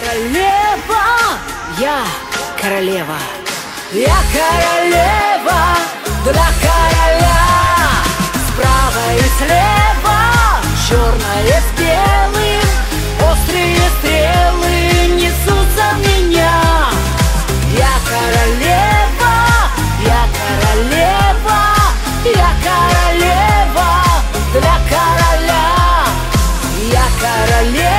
королева, я королева, я королева для короля. Справа и слева, черное с белым, острые стрелы несутся в меня. Я королева, я королева, я королева для короля. Я королева.